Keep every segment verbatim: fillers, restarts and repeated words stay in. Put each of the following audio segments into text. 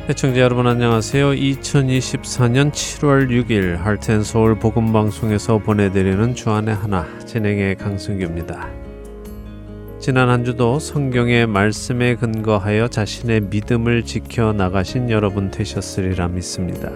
시청자 여러분 안녕하세요. 이천이십사년 칠월 육일 하트앤서울 복음방송에서 보내드리는 주안의 하나 진행의 강승규입니다. 지난 한 주도 성경의 말씀에 근거하여 자신의 믿음을 지켜나가신 여러분 되셨으리라 믿습니다.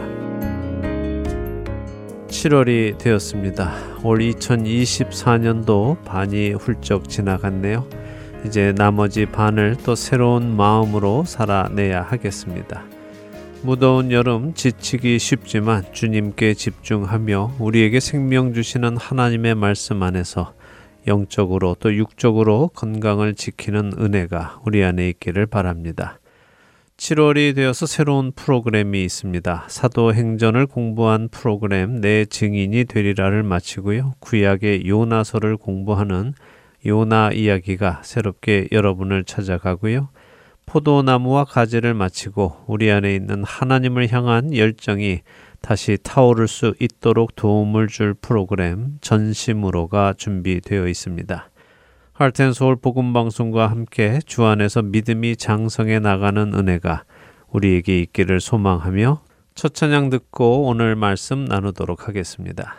칠월이 되었습니다. 올 이천이십사년도 반이 훌쩍 지나갔네요. 이제 나머지 반을 또 새로운 마음으로 살아내야 하겠습니다. 무더운 여름 지치기 쉽지만 주님께 집중하며 우리에게 생명 주시는 하나님의 말씀 안에서 영적으로 또 육적으로 건강을 지키는 은혜가 우리 안에 있기를 바랍니다. 칠월이 되어서 새로운 프로그램이 있습니다. 사도행전을 공부한 프로그램 내 증인이 되리라를 마치고요. 구약의 요나서를 공부하는 요나 이야기가 새롭게 여러분을 찾아가고요. 포도나무와 가지를 마치고 우리 안에 있는 하나님을 향한 열정이 다시 타오를 수 있도록 도움을 줄 프로그램 전심으로가 준비되어 있습니다. 하트앤서울 복음방송과 함께 주 안에서 믿음이 장성해 나가는 은혜가 우리에게 있기를 소망하며 첫 찬양 듣고 오늘 말씀 나누도록 하겠습니다.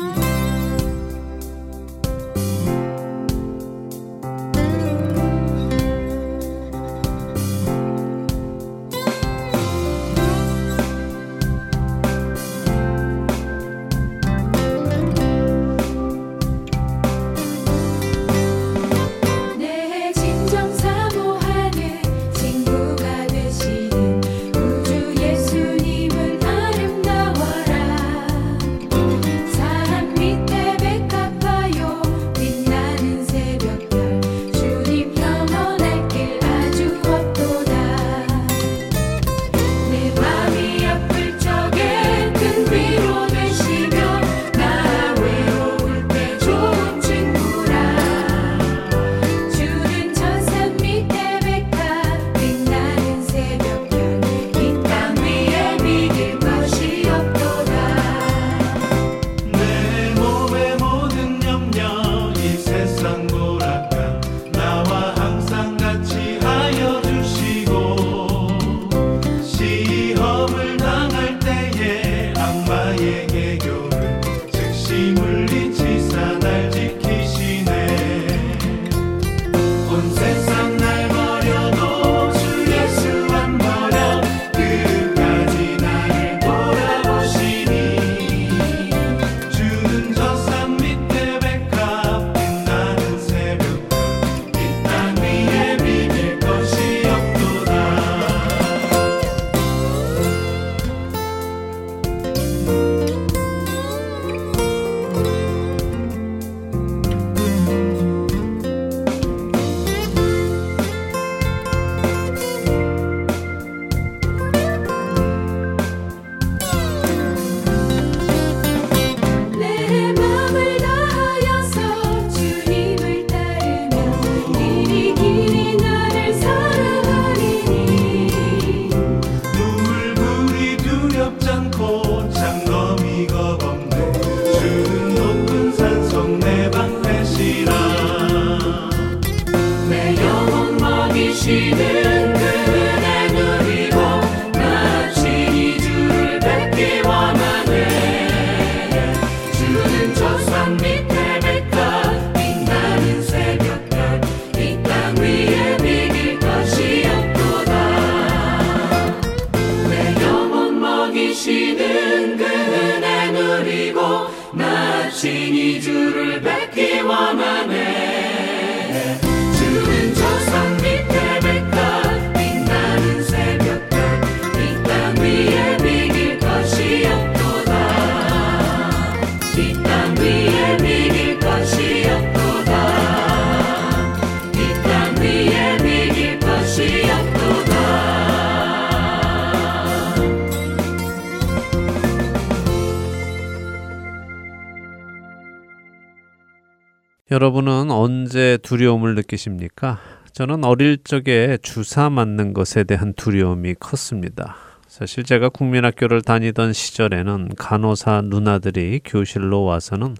여러분은 언제 두려움을 느끼십니까? 저는 어릴 적에 주사 맞는 것에 대한 두려움이 컸습니다. 사실 제가 국민학교를 다니던 시절에는 간호사 누나들이 교실로 와서는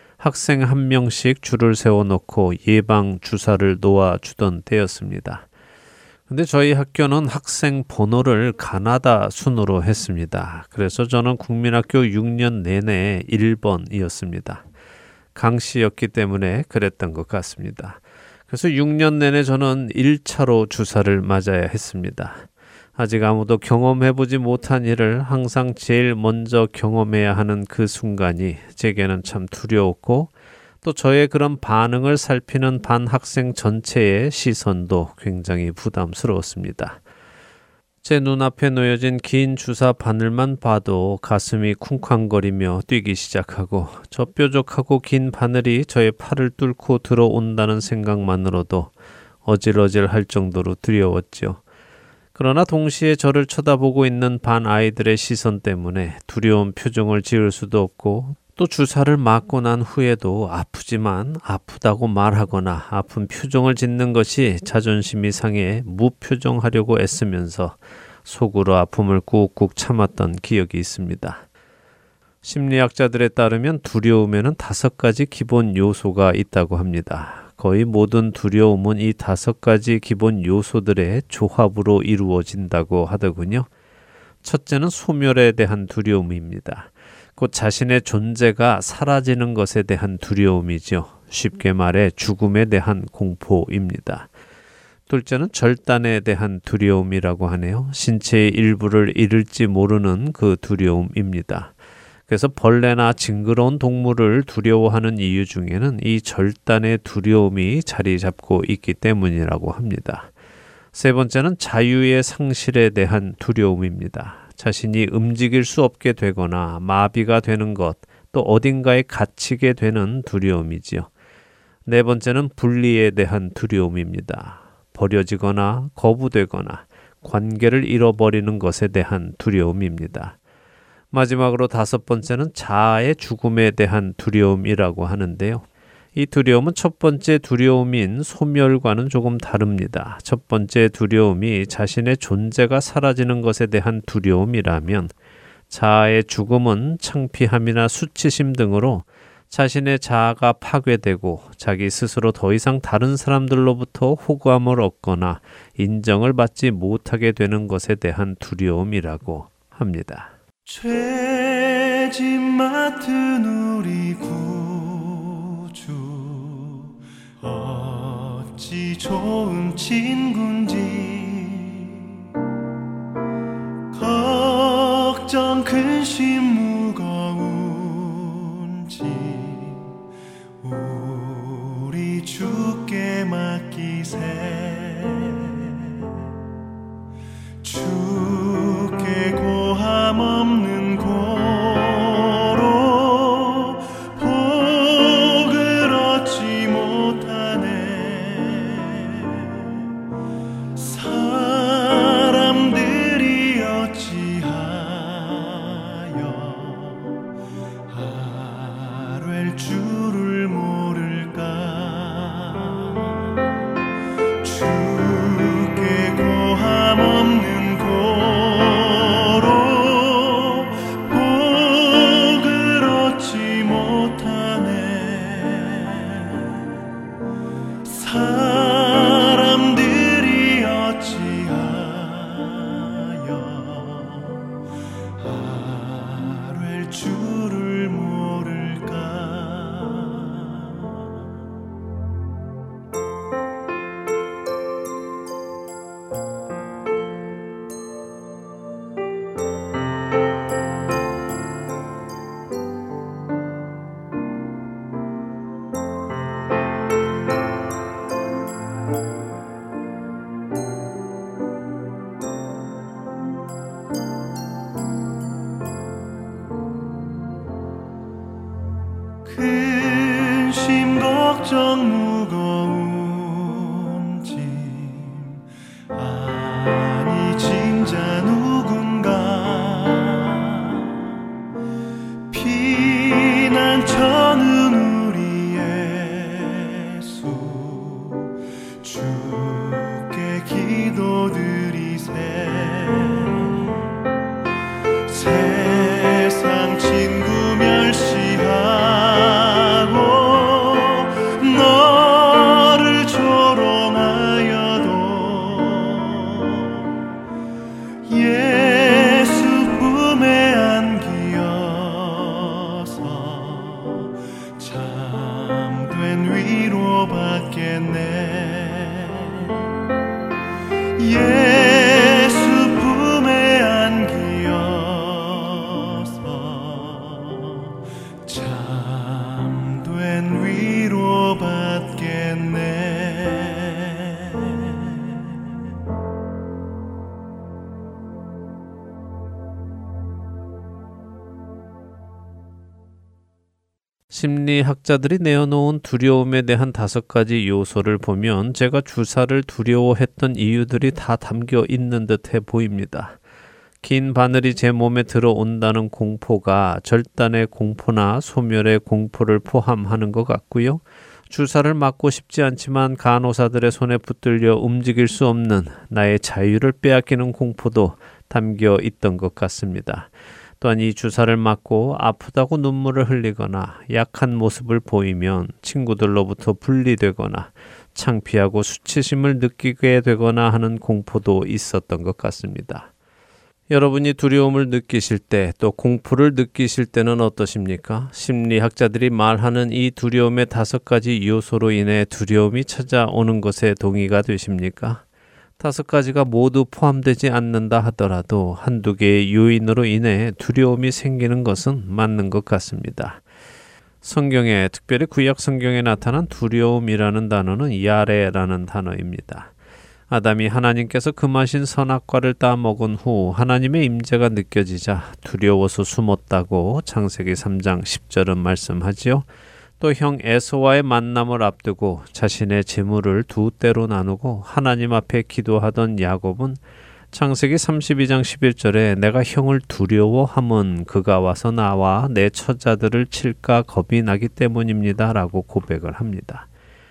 학생 한 명씩 줄을 세워놓고 예방 주사를 놓아주던 때였습니다. 근데 저희 학교는 학생 번호를 가나다 순으로 했습니다. 그래서 저는 국민학교 육 년 내내 일 번이었습니다. 강씨였기 때문에 그랬던 것 같습니다. 그래서 육 년 내내 저는 일 차로 주사를 맞아야 했습니다. 아직 아무도 경험해보지 못한 일을 항상 제일 먼저 경험해야 하는 그 순간이 제게는 참 두려웠고 또 저의 그런 반응을 살피는 반 학생 전체의 시선도 굉장히 부담스러웠습니다. 제 눈앞에 놓여진 긴 주사 바늘만 봐도 가슴이 쿵쾅거리며 뛰기 시작하고 저 뾰족하고 긴 바늘이 저의 팔을 뚫고 들어온다는 생각만으로도 어질어질할 정도로 두려웠죠. 그러나 동시에 저를 쳐다보고 있는 반 아이들의 시선 때문에 두려운 표정을 지을 수도 없고 또 주사를 맞고 난 후에도 아프지만 아프다고 말하거나 아픈 표정을 짓는 것이 자존심이 상해 무표정하려고 애쓰면서 속으로 아픔을 꾹꾹 참았던 기억이 있습니다. 심리학자들에 따르면 두려움에는 다섯 가지 기본 요소가 있다고 합니다. 거의 모든 두려움은 이 다섯 가지 기본 요소들의 조합으로 이루어진다고 하더군요. 첫째는 소멸에 대한 두려움입니다. 곧 자신의 존재가 사라지는 것에 대한 두려움이죠. 쉽게 말해 죽음에 대한 공포입니다. 둘째는 절단에 대한 두려움이라고 하네요. 신체의 일부를 잃을지 모르는 그 두려움입니다. 그래서 벌레나 징그러운 동물을 두려워하는 이유 중에는 이 절단의 두려움이 자리 잡고 있기 때문이라고 합니다. 세 번째는 자유의 상실에 대한 두려움입니다. 자신이 움직일 수 없게 되거나 마비가 되는 것, 또 어딘가에 갇히게 되는 두려움이지요. 네 번째는 분리에 대한 두려움입니다. 버려지거나 거부되거나 관계를 잃어버리는 것에 대한 두려움입니다. 마지막으로 다섯 번째는 자아의 죽음에 대한 두려움이라고 하는데요. 이 두려움은 첫 번째 두려움인 소멸과는 조금 다릅니다. 첫 번째 두려움이 자신의 존재가 사라지는 것에 대한 두려움이라면 자아의 죽음은 창피함이나 수치심 등으로 자신의 자아가 파괴되고 자기 스스로 더 이상 다른 사람들로부터 호감을 얻거나 인정을 받지 못하게 되는 것에 대한 두려움이라고 합니다. 죄짐 맡은 우리 구주 어찌 좋은 친군지 걱정 근심 무거운 짐 우리 주께 맡기세 주께 고함 없는 고로 복을 얻지 못하네 사람들이 어찌하여 아뢰 줄을 모를까 주께 고함 없는 사람들이 어찌하여 아뢰 줄을 모를까 근심 걱정 무거운 짐 아니 진짜 누군가 피난처는 우리 예수 주께 기도드리세 세상 친구 멸시하고 너 심리학자들이 내어놓은 두려움에 대한 다섯 가지 요소를 보면 제가 주사를 두려워했던 이유들이 다 담겨 있는 듯해 보입니다. 긴 바늘이 제 몸에 들어온다는 공포가 절단의 공포나 소멸의 공포를 포함하는 것 같고요. 주사를 맞고 싶지 않지만 간호사들의 손에 붙들려 움직일 수 없는 나의 자유를 빼앗기는 공포도 담겨 있던 것 같습니다. 또한 이 주사를 맞고 아프다고 눈물을 흘리거나 약한 모습을 보이면 친구들로부터 분리되거나 창피하고 수치심을 느끼게 되거나 하는 공포도 있었던 것 같습니다. 여러분이 두려움을 느끼실 때 또 공포를 느끼실 때는 어떠십니까? 심리학자들이 말하는 이 두려움의 다섯 가지 요소로 인해 두려움이 찾아오는 것에 동의가 되십니까? 다섯 가지가 모두 포함되지 않는다 하더라도 한두 개의 요인으로 인해 두려움이 생기는 것은 맞는 것 같습니다. 성경에, 특별히 구약 성경에 나타난 두려움이라는 단어는 야레라는 단어입니다. 아담이 하나님께서 금하신 선악과를 따 먹은 후 하나님의 임재가 느껴지자 두려워서 숨었다고 창세기 삼 장 십 절은 말씀하지요. 또 형 에서와의 만남을 앞두고 자신의 재물을 두 때로 나누고 하나님 앞에 기도하던 야곱은 창세기 삼십이 장 십일 절에 내가 형을 두려워함은 그가 와서 나와 내 처자들을 칠까 겁이 나기 때문입니다 라고 고백을 합니다.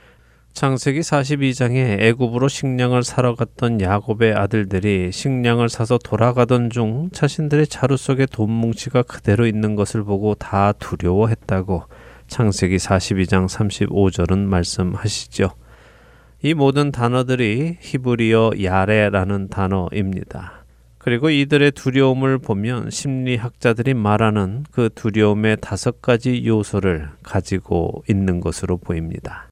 창세기 사십이 장에 애굽으로 식량을 사러 갔던 야곱의 아들들이 식량을 사서 돌아가던 중 자신들의 자루 속에 돈 뭉치가 그대로 있는 것을 보고 다 두려워했다고 창세기 사십이 장 삼십오 절은 말씀하시죠. 이 모든 단어들이 히브리어 야레라는 단어입니다. 그리고 이들의 두려움을 보면 심리학자들이 말하는 그 두려움의 다섯 가지 요소를 가지고 있는 것으로 보입니다.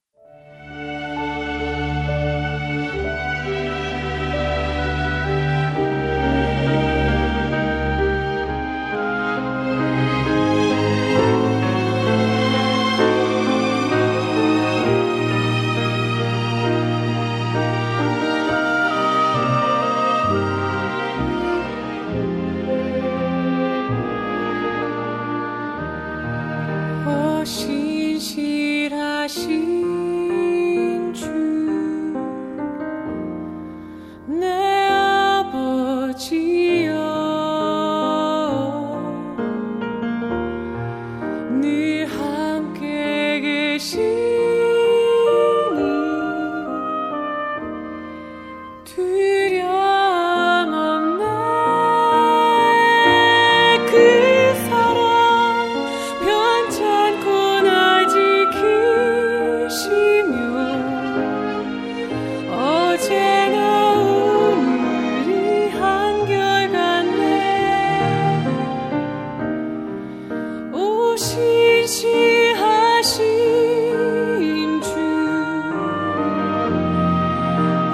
신실하신 주 내 아버지여 늘 함께 계시니 두려움 없네. 그 사랑 변찮고 날 지키시며 어제나 오늘이 한결같네. 오 신실하신 주 오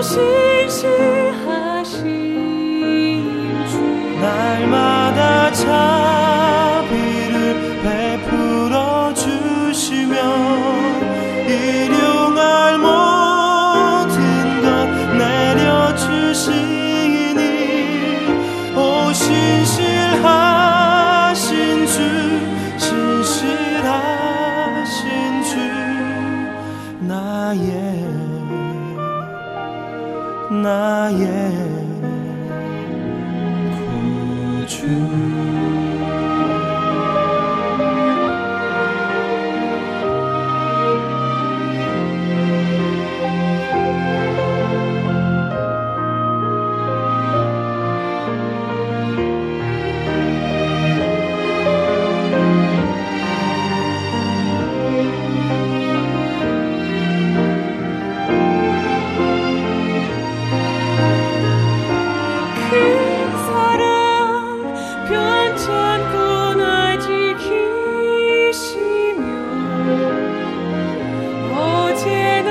신실하신 주 날마다 자비를 베풀어 주시며 일용할 모든 것 내려주시니 오 신실하신 주 신실하신 주 나의 나의 구주 그 사랑 변찮고 날 지키시며 어제나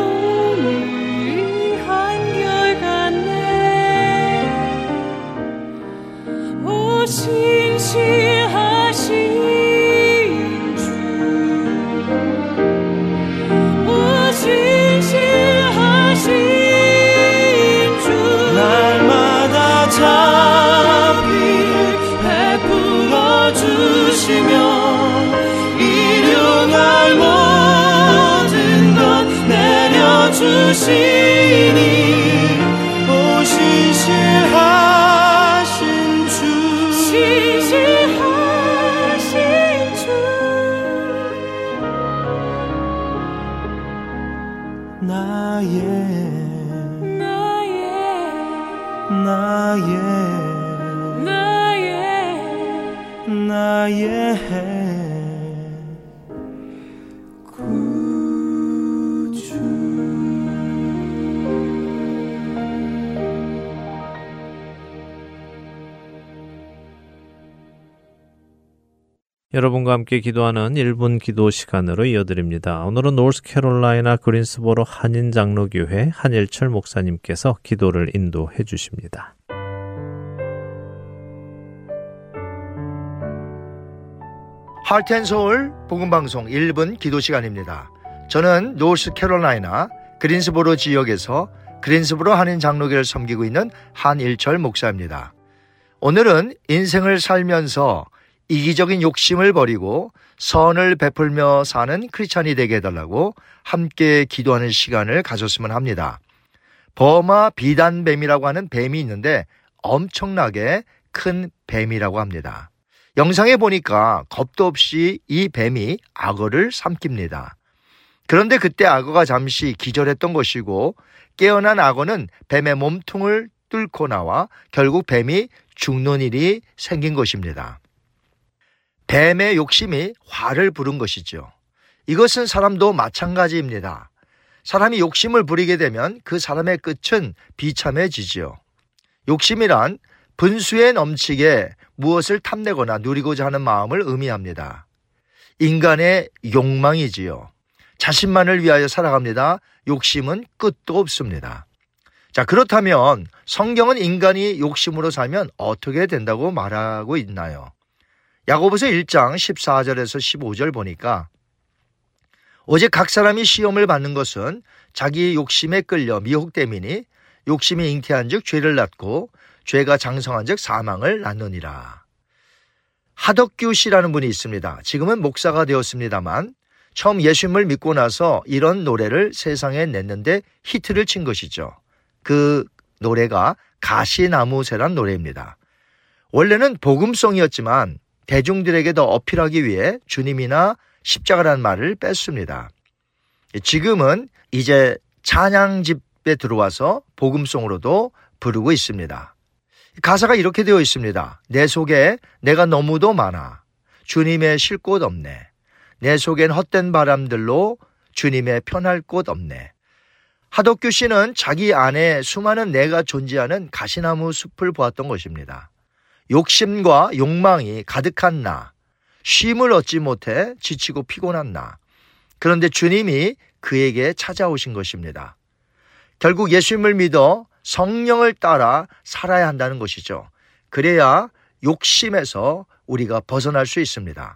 오늘이 한결같네. 오 신실하신 주 오 신실하신 주 날마다 자비를 베풀어 주시며 일용 신이 오 신실하신 주 신실하신 주 나의 나의 나의 나의 나의 여러분과 함께 기도하는 일 분 기도 시간으로 이어드립니다. 오늘은 노스캐롤라이나 그린스보로 한인장로교회 한일철 목사님께서 기도를 인도해 주십니다. 하트앤서울 복음방송 일 분 기도 시간입니다. 저는 노스캐롤라이나 그린스보로 지역에서 그린스보로 한인장로교회를 섬기고 있는 한일철 목사입니다. 오늘은 인생을 살면서 이기적인 욕심을 버리고 선을 베풀며 사는 크리스찬이 되게 해달라고 함께 기도하는 시간을 가졌으면 합니다. 버마 비단뱀이라고 하는 뱀이 있는데 엄청나게 큰 뱀이라고 합니다. 영상에 보니까 겁도 없이 이 뱀이 악어를 삼킵니다. 그런데 그때 악어가 잠시 기절했던 것이고 깨어난 악어는 뱀의 몸통을 뚫고 나와 결국 뱀이 죽는 일이 생긴 것입니다. 뱀의 욕심이 화를 부른 것이죠. 이것은 사람도 마찬가지입니다. 사람이 욕심을 부리게 되면 그 사람의 끝은 비참해지죠. 욕심이란 분수에 넘치게 무엇을 탐내거나 누리고자 하는 마음을 의미합니다. 인간의 욕망이지요. 자신만을 위하여 살아갑니다. 욕심은 끝도 없습니다. 자, 그렇다면 성경은 인간이 욕심으로 살면 어떻게 된다고 말하고 있나요? 야고보서 일 장 십사 절에서 십오 절 보니까 오직 각 사람이 시험을 받는 것은 자기 욕심에 끌려 미혹됨이니 욕심이 잉태한 즉 죄를 낳고 죄가 장성한 즉 사망을 낳느니라. 하덕규 씨라는 분이 있습니다. 지금은 목사가 되었습니다만 처음 예수님을 믿고 나서 이런 노래를 세상에 냈는데 히트를 친 것이죠. 그 노래가 가시나무새란 노래입니다. 원래는 복음송이었지만 대중들에게 더 어필하기 위해 주님이나 십자가라는 말을 뺐습니다. 지금은 이제 찬양집에 들어와서 복음송으로도 부르고 있습니다. 가사가 이렇게 되어 있습니다. 내 속에 내가 너무도 많아 주님의 쉴 곳 없네. 내 속엔 헛된 바람들로 주님의 편할 곳 없네. 하덕규 씨는 자기 안에 수많은 내가 존재하는 가시나무 숲을 보았던 것입니다. 욕심과 욕망이 가득한 나, 쉼을 얻지 못해 지치고 피곤한 나. 그런데 주님이 그에게 찾아오신 것입니다. 결국 예수님을 믿어 성령을 따라 살아야 한다는 것이죠. 그래야 욕심에서 우리가 벗어날 수 있습니다.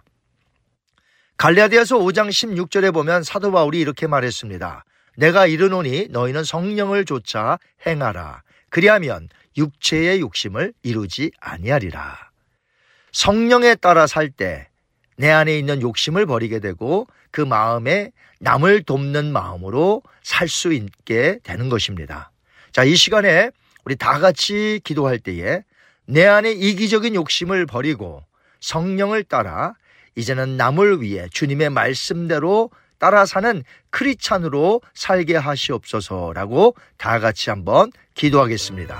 갈라디아서 오 장 십육 절에 보면 사도 바울이 이렇게 말했습니다. 내가 이르노니 너희는 성령을 좇아 행하라. 그리하면 육체의 욕심을 이루지 아니하리라. 성령에 따라 살 때 내 안에 있는 욕심을 버리게 되고 그 마음에 남을 돕는 마음으로 살 수 있게 되는 것입니다. 자, 이 시간에 우리 다 같이 기도할 때에 내 안에 이기적인 욕심을 버리고 성령을 따라 이제는 남을 위해 주님의 말씀대로 따라 사는 크리스찬으로 살게 하시옵소서라고 다 같이 한번 기도하겠습니다.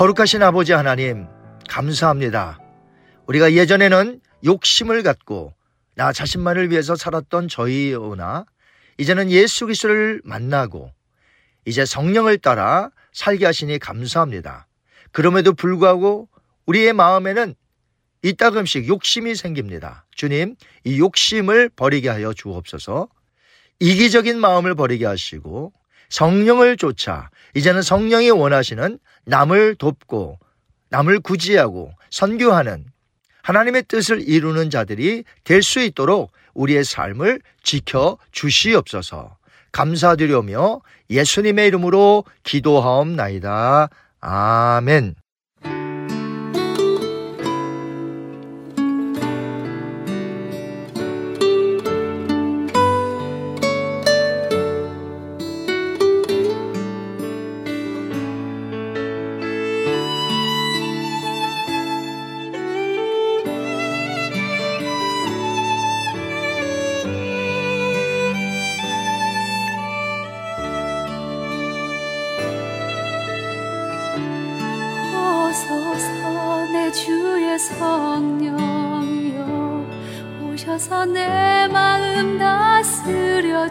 거룩하신 아버지 하나님, 감사합니다. 우리가 예전에는 욕심을 갖고 나 자신만을 위해서 살았던 저희오나 이제는 예수 그리스도를 만나고 이제 성령을 따라 살게 하시니 감사합니다. 그럼에도 불구하고 우리의 마음에는 이따금씩 욕심이 생깁니다. 주님, 이 욕심을 버리게 하여 주옵소서. 이기적인 마음을 버리게 하시고 성령을 쫓아 이제는 성령이 원하시는 남을 돕고 남을 구제하고 선교하는 하나님의 뜻을 이루는 자들이 될 수 있도록 우리의 삶을 지켜 주시옵소서. 감사드리며 예수님의 이름으로 기도하옵나이다. 아멘. 오소서 내 주의 성령이여 오셔서 내 마음 다스려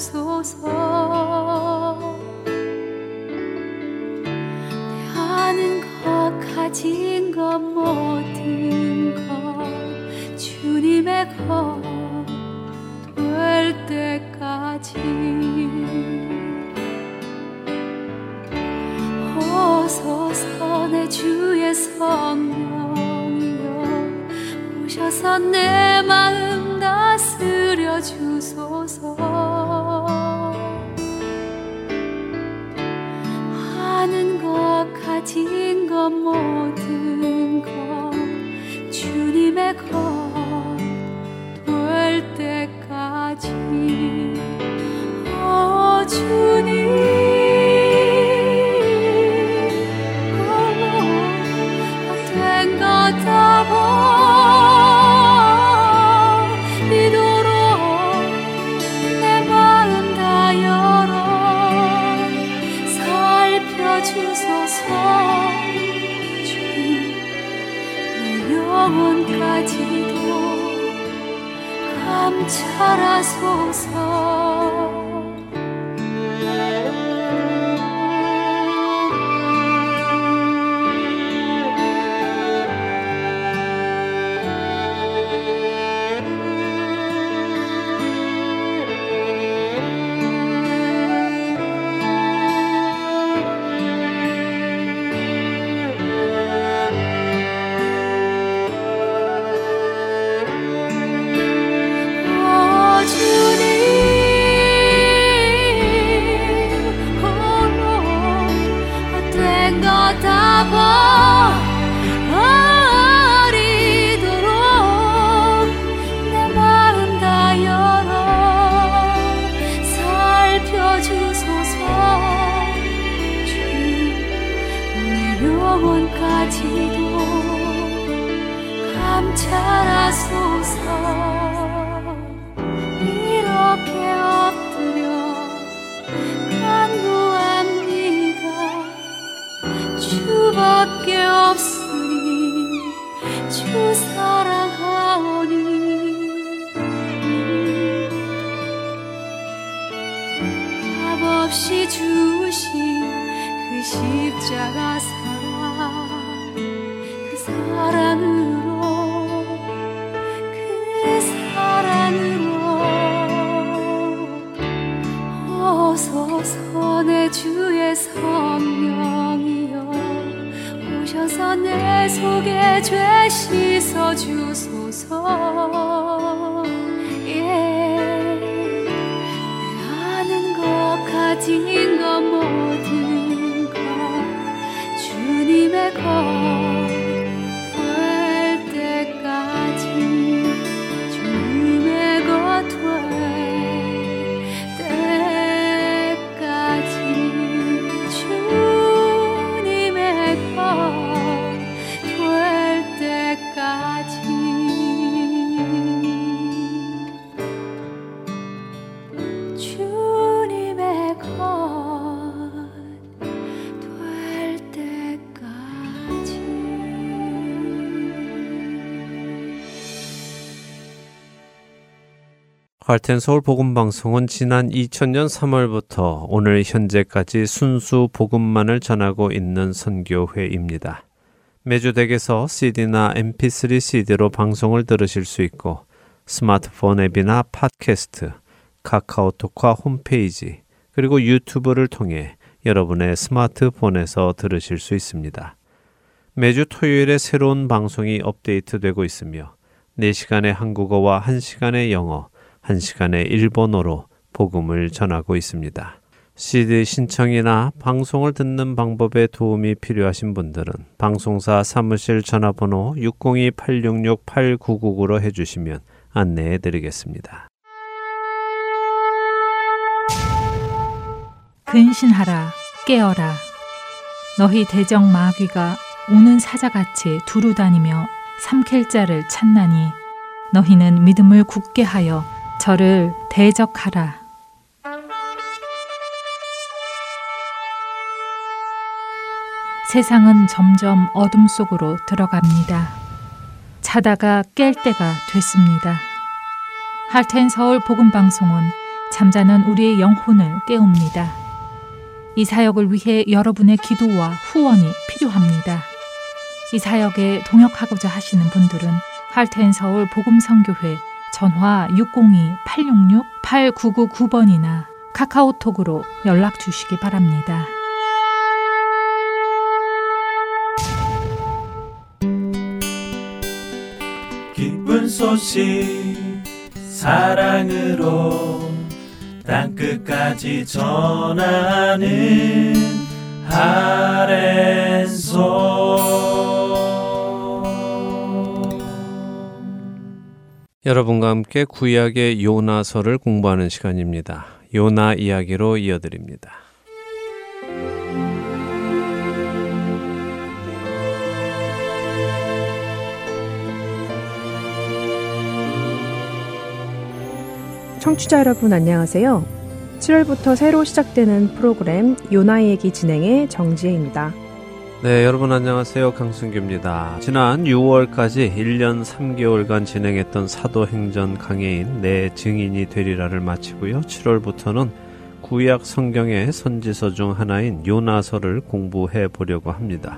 주소서. 내 아는 것 가진 것 모든 것 주님의 것 될 때까지 오소서 내 주의 성령이여 오셔서 내 마음 다스려 주소서. 아는 것 가진 것 모든 것 주님의 것 될 때까지 오 주님 영원까지도 감찰하소서. 감찰하소서. 이렇게 엎드려 간구합니다. 주밖에 없으니 주 사랑하오니 값없이 주신 그 십자가 사랑, 그 사랑으로 그 사랑으로 오소서 내 주의 성령이여 오셔서 내 속에 죄 씻어 주소서. 예. 내 아는 것 가진 것 모든 것 주님의 것 주님의 것 될 때까지 할텐서울 복음방송은 지난 이천 년 삼월부터 오늘 현재까지 순수 복음만을 전하고 있는 선교회입니다. 매주 댁에서 씨디나 엠피쓰리 씨디로 방송을 들으실 수 있고 스마트폰 앱이나 팟캐스트, 카카오톡과 홈페이지, 그리고 유튜브를 통해 여러분의 스마트폰에서 들으실 수 있습니다. 매주 토요일에 새로운 방송이 업데이트되고 있으며 네 시간의 한국어와 한 시간의 영어, 한 시간의 일본어로 복음을 전하고 있습니다. 씨디 신청이나 방송을 듣는 방법에 도움이 필요하신 분들은 방송사 사무실 전화번호 육공이 팔육육 팔구구구로 해주시면 안내해 드리겠습니다. 근신하라, 깨어라. 너희 대적 마귀가 우는 사자같이 두루 다니며 삼킬 자를 찾나니 너희는 믿음을 굳게 하여 저를 대적하라. 세상은 점점 어둠 속으로 들어갑니다. 자다가 깰 때가 됐습니다. 할텐서울 복음방송은 잠자는 우리의 영혼을 깨웁니다. 이 사역을 위해 여러분의 기도와 후원이 필요합니다. 이 사역에 동역하고자 하시는 분들은 할텐서울 복음선교회 전화 육공이 팔육육 팔구구구 번이나 카카오톡으로 연락 주시기 바랍니다. 기쁜 소식 사랑으로 땅끝까지 전하는 할텐서울. 여러분과 함께 구약의 요나서를 공부하는 시간입니다. 요나 이야기로 이어드립니다. 청취자 여러분 안녕하세요. 칠월부터 새로 시작되는 프로그램 요나의 얘기 진행의 정지혜입니다. 네, 여러분 안녕하세요. 강순규입니다. 지난 유월까지 일 년 삼 개월간 진행했던 사도행전 강해인 내 증인이 되리라를 마치고요. 칠월부터는 구약 성경의 선지서 중 하나인 요나서를 공부해 보려고 합니다.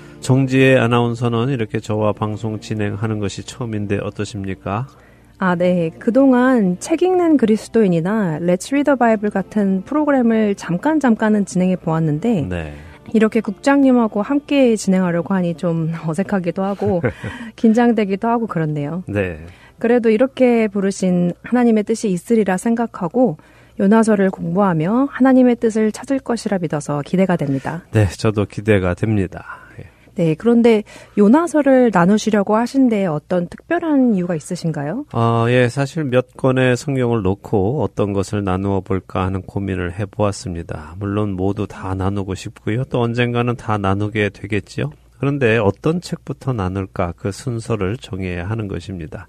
정지혜 아나운서는 이렇게 저와 방송 진행하는 것이 처음인데 어떠십니까? 아, 네. 그동안 책 읽는 그리스도인이나 Let's Read the Bible 같은 프로그램을 잠깐 잠깐은 진행해 보았는데 네. 이렇게 국장님하고 함께 진행하려고 하니 좀 어색하기도 하고 긴장되기도 하고 그렇네요. 네. 그래도 이렇게 부르신 하나님의 뜻이 있으리라 생각하고 요나서를 공부하며 하나님의 뜻을 찾을 것이라 믿어서 기대가 됩니다. 네, 저도 기대가 됩니다. 네, 그런데 요나서를 나누시려고 하신데 어떤 특별한 이유가 있으신가요? 아, 예, 사실 몇 권의 성경을 놓고 어떤 것을 나누어 볼까 하는 고민을 해보았습니다. 물론 모두 다 나누고 싶고요. 또 언젠가는 다 나누게 되겠지요. 그런데 어떤 책부터 나눌까 그 순서를 정해야 하는 것입니다.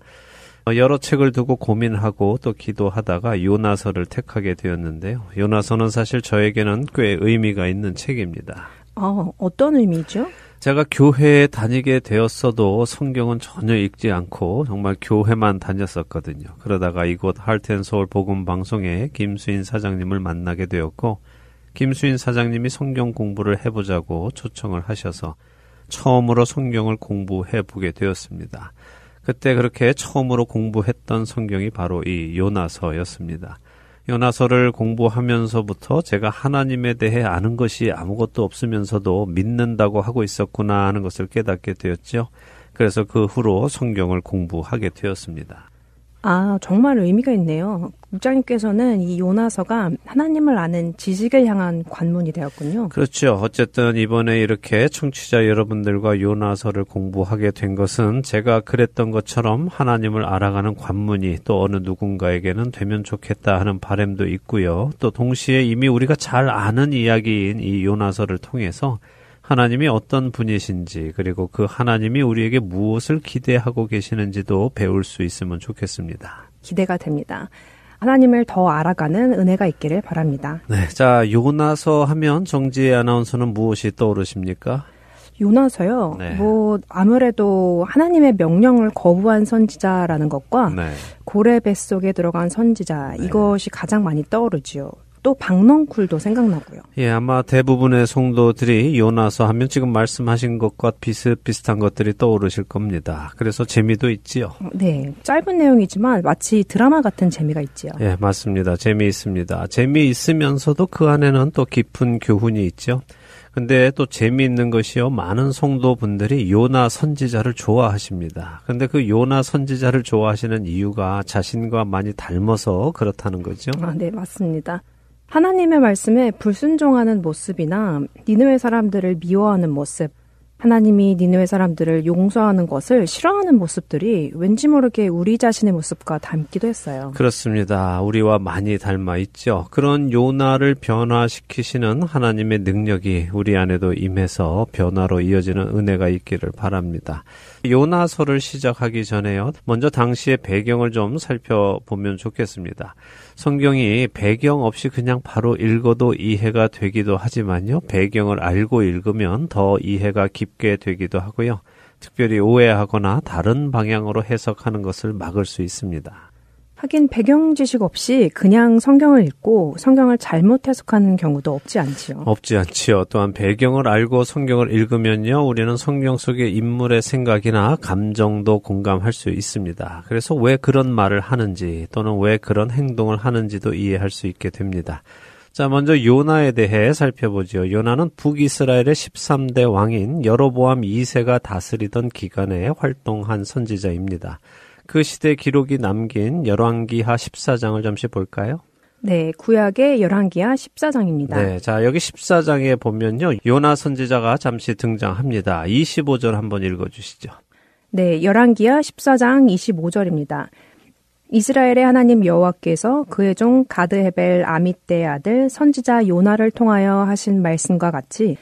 여러 책을 두고 고민하고 또 기도하다가 요나서를 택하게 되었는데요. 요나서는 사실 저에게는 꽤 의미가 있는 책입니다. 아, 어떤 의미죠? 제가 교회에 다니게 되었어도 성경은 전혀 읽지 않고 정말 교회만 다녔었거든요. 그러다가 이곳 할텐서울 복음방송에 김수인 사장님을 만나게 되었고 김수인 사장님이 성경 공부를 해보자고 초청을 하셔서 처음으로 성경을 공부해보게 되었습니다. 그때 그렇게 처음으로 공부했던 성경이 바로 이 요나서였습니다. 요나서를 공부하면서부터 제가 하나님에 대해 아는 것이 아무것도 없으면서도 믿는다고 하고 있었구나 하는 것을 깨닫게 되었죠. 그래서 그 후로 성경을 공부하게 되었습니다. 아, 정말 의미가 있네요. 국장님께서는 이 요나서가 하나님을 아는 지식을 향한 관문이 되었군요. 그렇죠. 어쨌든 이번에 이렇게 청취자 여러분들과 요나서를 공부하게 된 것은 제가 그랬던 것처럼 하나님을 알아가는 관문이 또 어느 누군가에게는 되면 좋겠다 하는 바람도 있고요. 또 동시에 이미 우리가 잘 아는 이야기인 이 요나서를 통해서 하나님이 어떤 분이신지 그리고 그 하나님이 우리에게 무엇을 기대하고 계시는지도 배울 수 있으면 좋겠습니다. 기대가 됩니다. 하나님을 더 알아가는 은혜가 있기를 바랍니다. 네, 자 요나서 하면 정지혜 아나운서는 무엇이 떠오르십니까? 요나서요. 네. 뭐 아무래도 하나님의 명령을 거부한 선지자라는 것과 네. 고래 뱃속에 들어간 선지자 네. 이것이 가장 많이 떠오르지요. 또 박넝쿨도 생각나고요. 예, 아마 대부분의 성도들이 요나서 하면 지금 말씀하신 것과 비슷비슷한 것들이 떠오르실 겁니다. 그래서 재미도 있지요. 네, 짧은 내용이지만 마치 드라마 같은 재미가 있지요. 예, 맞습니다. 재미있습니다. 재미있으면서도 그 안에는 또 깊은 교훈이 있죠. 근데 또 재미있는 것이요. 많은 성도분들이 요나 선지자를 좋아하십니다. 근데 그 요나 선지자를 좋아하시는 이유가 자신과 많이 닮아서 그렇다는 거죠. 아, 네, 맞습니다. 하나님의 말씀에 불순종하는 모습이나 니느웨 사람들을 미워하는 모습, 하나님이 니느웨 사람들을 용서하는 것을 싫어하는 모습들이 왠지 모르게 우리 자신의 모습과 닮기도 했어요. 그렇습니다. 우리와 많이 닮아 있죠. 그런 요나를 변화시키시는 하나님의 능력이 우리 안에도 임해서 변화로 이어지는 은혜가 있기를 바랍니다. 요나서를 시작하기 전에요. 먼저 당시의 배경을 좀 살펴보면 좋겠습니다. 성경이 배경 없이 그냥 바로 읽어도 이해가 되기도 하지만요. 배경을 알고 읽으면 더 이해가 깊게 되기도 하고요. 특별히 오해하거나 다른 방향으로 해석하는 것을 막을 수 있습니다. 하긴 배경 지식 없이 그냥 성경을 읽고 성경을 잘못 해석하는 경우도 없지 않지요. 없지 않지요. 또한 배경을 알고 성경을 읽으면요. 우리는 성경 속의 인물의 생각이나 감정도 공감할 수 있습니다. 그래서 왜 그런 말을 하는지 또는 왜 그런 행동을 하는지도 이해할 수 있게 됩니다. 자, 먼저 요나에 대해 살펴보죠. 요나는 북이스라엘의 십삼 대 왕인 여로보암 이 세가 다스리던 기간에 활동한 선지자입니다. 그 시대 기록이 남긴 열왕기하 십사 장을 잠시 볼까요? 네, 구약의 열왕기하 십사 장입니다. 네, 자 여기 십사 장에 보면요. 요나 선지자가 잠시 등장합니다. 이십오 절 한번 읽어주시죠. 네, 열왕기하 십사 장 이십오 절입니다. 이스라엘의 하나님 여호와께서 그의 종 가드헤벨 아mit대의 아들 선지자 요나를 통하여 하신 말씀과 같이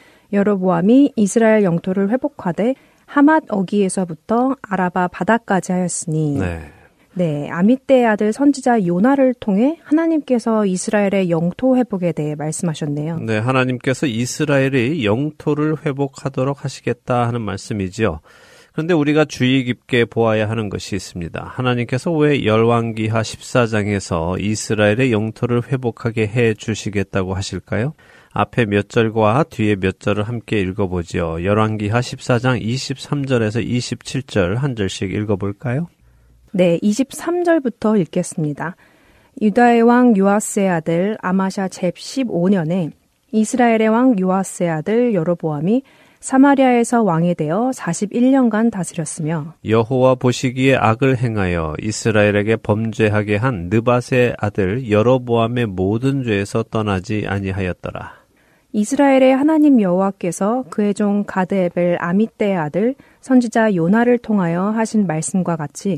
여로보암이 이스라엘 영토를 회복하되 하맛 어기에서부터 아라바 바다까지 하였으니 네. 네, 아mit대의 아들 선지자 요나를 통해 하나님께서 이스라엘의 영토 회복에 대해 말씀하셨네요. 네, 하나님께서 이스라엘의 영토를 회복하도록 하시겠다 하는 말씀이지요. 그런데 우리가 주의 깊게 보아야 하는 것이 있습니다. 하나님께서 왜 열왕기하 십사 장에서 이스라엘의 영토를 회복하게 해 주시겠다고 하실까요? 앞에 몇 절과 뒤에 몇 절을 함께 읽어보죠. 열왕기하 십사 장 이십삼 절에서 이십칠 절 한 절씩 읽어볼까요? 네, 이십삼 절부터 읽겠습니다. 유다의 왕 요아스의 아들 아마샤 제십오 년에 이스라엘의 왕 요아스의 아들 여로보암이 사마리아에서 왕이 되어 사십일 년간 다스렸으며 여호와 보시기에 악을 행하여 이스라엘에게 범죄하게 한 느밧의 아들 여로보암의 모든 죄에서 떠나지 아니하였더라. 이스라엘의 하나님 여호와께서 그의 종 가드헤벨 아mit대의 아들 선지자 요나를 통하여 하신 말씀과 같이